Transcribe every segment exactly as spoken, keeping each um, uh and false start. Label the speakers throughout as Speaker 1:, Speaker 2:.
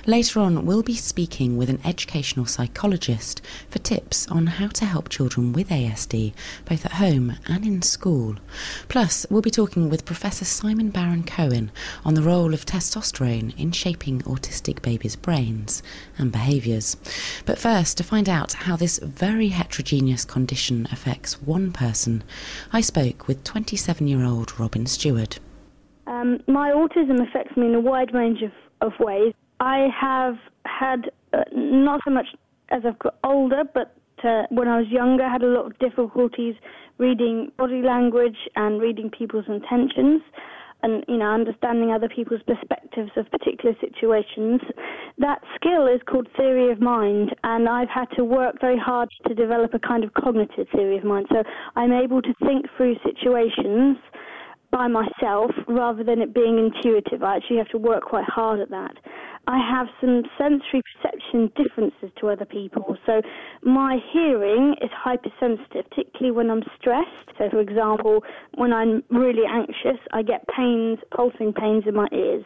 Speaker 1: Later on, we'll be speaking with an educational psychologist for tips on how to help children with A S D, both at home and in school. Plus, we'll be talking with Professor Simon Baron-Cohen on the role of testosterone in shaping autistic babies' brains and behaviours. But first, to find out how this very heterogeneous condition affects one person, I spoke with twenty-seven-year-old Robin Stewart.
Speaker 2: Um, my autism affects me in a wide range of, of ways. I have had, uh, not so much as I've got older, but uh, when I was younger, I had a lot of difficulties reading body language and reading people's intentions and, you know, understanding other people's perspectives of particular situations. That skill is called theory of mind, and I've had to work very hard to develop a kind of cognitive theory of mind. So I'm able to think through situations by myself rather than it being intuitive. I actually have to work quite hard at that. I have some sensory perception differences to other people. So my hearing is hypersensitive, particularly when I'm stressed. So, for example, when I'm really anxious, I get pains, pulsing pains in my ears.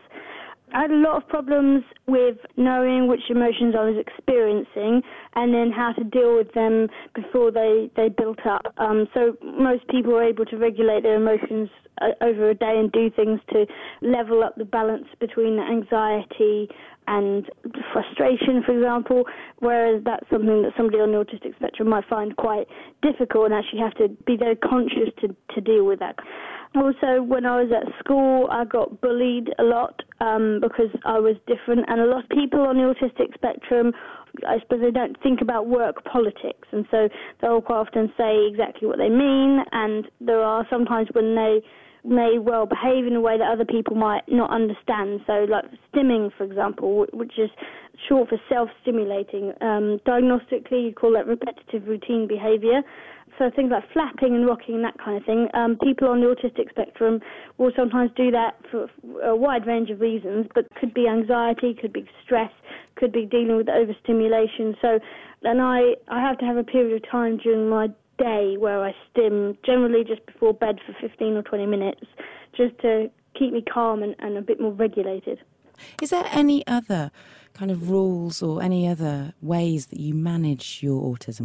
Speaker 2: I had a lot of problems with knowing which emotions I was experiencing and then how to deal with them before they, they built up. Um, so most people are able to regulate their emotions uh, over a day and do things to level up the balance between anxiety and frustration, for example, whereas that's something that somebody on the autistic spectrum might find quite difficult and actually have to be very conscious to, to deal with that. Also, when I was at school, I got bullied a lot um, because I was different, and a lot of people on the autistic spectrum, I suppose they don't think about work politics, and so they'll quite often say exactly what they mean, and there are sometimes when they may well behave in a way that other people might not understand. So like stimming, for example, which is short for self-stimulating. Um, diagnostically, you call that repetitive routine behaviour. So things like flapping and rocking and that kind of thing. Um, people on the autistic spectrum will sometimes do that for a wide range of reasons, but could be anxiety, could be stress, could be dealing with overstimulation. So, and I, I have to have a period of time during my day where I stim, generally just before bed for fifteen or twenty minutes, just to keep me calm and, and a bit more regulated.
Speaker 1: Is there any other kind of rules or any other ways that you manage your autism?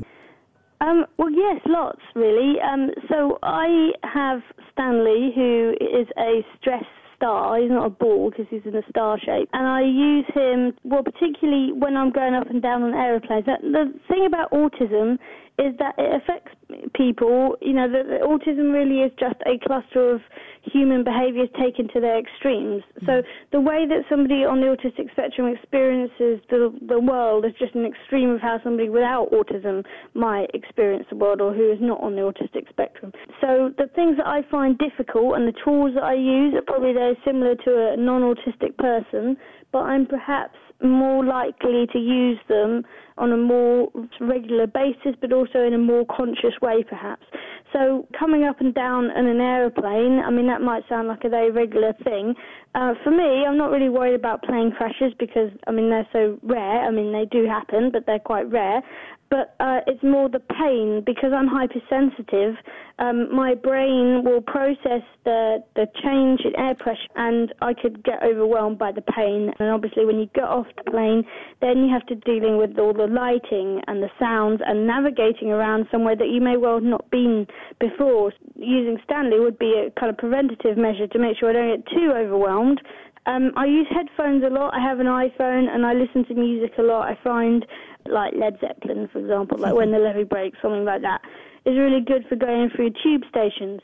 Speaker 2: Um, well, yes, lots, really. Um, so I have Stanley, who is a stress star. He's not a ball because he's in a star shape. And I use him, well, particularly when I'm going up and down on aeroplanes. That, the thing about autism is that it affects people. You know, the, the autism really is just a cluster of human behaviours taken to their extremes. So the way that somebody on the autistic spectrum experiences the, the world is just an extreme of how somebody without autism might experience the world, or who is not on the autistic spectrum. So the things that I find difficult and the tools that I use are probably very similar to a non-autistic person, but I'm perhaps more likely to use them on a more regular basis, but also in a more conscious way, perhaps. So coming up and down in an aeroplane, I mean, that might sound like a very regular thing. Uh, for me, I'm not really worried about plane crashes because, I mean, they're so rare. I mean, they do happen, but they're quite rare. But uh, it's more the pain. Because I'm hypersensitive, um, my brain will process the, the change in air pressure, and I could get overwhelmed by the pain. And obviously when you get off the plane, then you have to dealing with all the lighting and the sounds and navigating around somewhere that you may well have not been before. Using Stanley would be a kind of preventative measure to make sure I don't get too overwhelmed. Um, I use headphones a lot. I have an iPhone and I listen to music a lot. I find, like Led Zeppelin, for example, like When the Levee Breaks, something like that, is really good for going through tube stations.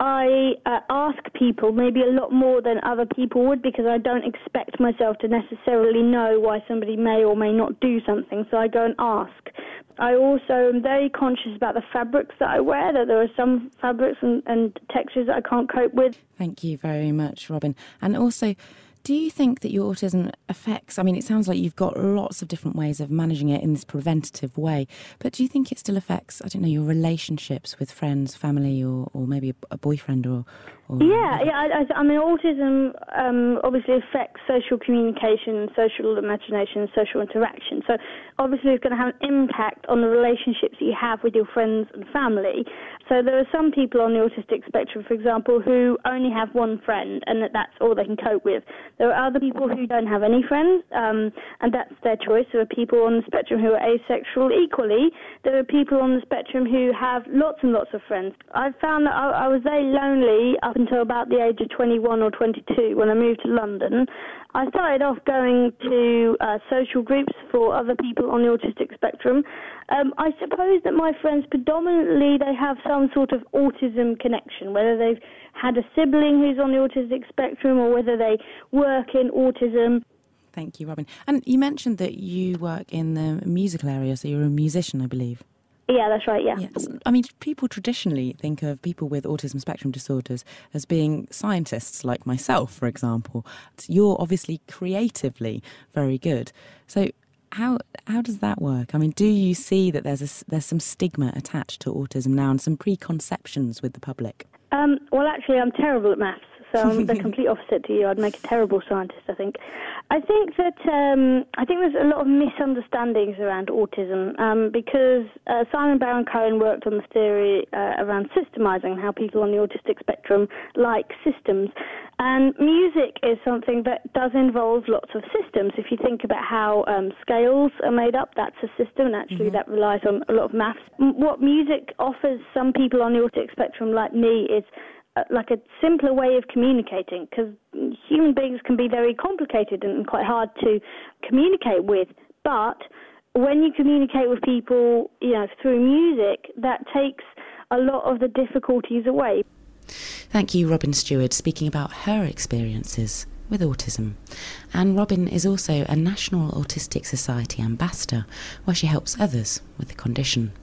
Speaker 2: I uh, ask people maybe a lot more than other people would, because I don't expect myself to necessarily know why somebody may or may not do something, so I go and ask. I also am very conscious about the fabrics that I wear, that there are some fabrics and, and textures that I can't cope with.
Speaker 1: Thank you very much, Robin. And also, do you think that your autism affects, I mean, it sounds like you've got lots of different ways of managing it in this preventative way, but do you think it still affects, I don't know, your relationships with friends, family, or, or maybe a boyfriend or, Or
Speaker 2: yeah, yeah. I, I, I mean, autism um, obviously affects social communication, social imagination, social interaction. So obviously it's going to have an impact on the relationships that you have with your friends and family. So there are some people on the autistic spectrum, for example, who only have one friend and that that's all they can cope with. There are other people who don't have any friends, um, and that's their choice. There are people on the spectrum who are asexual. Equally, there are people on the spectrum who have lots and lots of friends. I found that I, I was very lonely up until about the age of twenty-one or twenty-two when I moved to London. I started off going to uh, social groups for other people on the autistic spectrum. Um, I suppose that my friends predominantly, they have some sort of autism connection, whether they've had a sibling who's on the autistic spectrum or whether they work in autism.
Speaker 1: Thank you, Robin. And you mentioned that you work in the musical area, so you're a musician, I believe.
Speaker 2: Yeah, that's right, yeah.
Speaker 1: Yes. I mean, people traditionally think of people with autism spectrum disorders as being scientists like myself, for example. You're obviously creatively very good. So how how does that work? I mean, do you see that there's a, there's some stigma attached to autism now and some preconceptions with the public?
Speaker 2: Um, well, actually, I'm terrible at maths, so I'm the complete opposite to you. I'd make a terrible scientist, I think. I think that um, I think there's a lot of misunderstandings around autism um, because uh, Simon Baron-Cohen worked on the theory uh, around systemizing, how people on the autistic spectrum like systems. And music is something that does involve lots of systems. If you think about how um, scales are made up, that's a system, and actually mm-hmm. that relies on a lot of maths. What music offers some people on the autistic spectrum like me is uh, like a simpler way of communicating, because human beings can be very complicated and quite hard to communicate with. But when you communicate with people, you know, through music, that takes a lot of the difficulties away.
Speaker 1: Thank you, Robin Stewart, speaking about her experiences with autism. And Robin is also a National Autistic Society ambassador, where she helps others with the condition.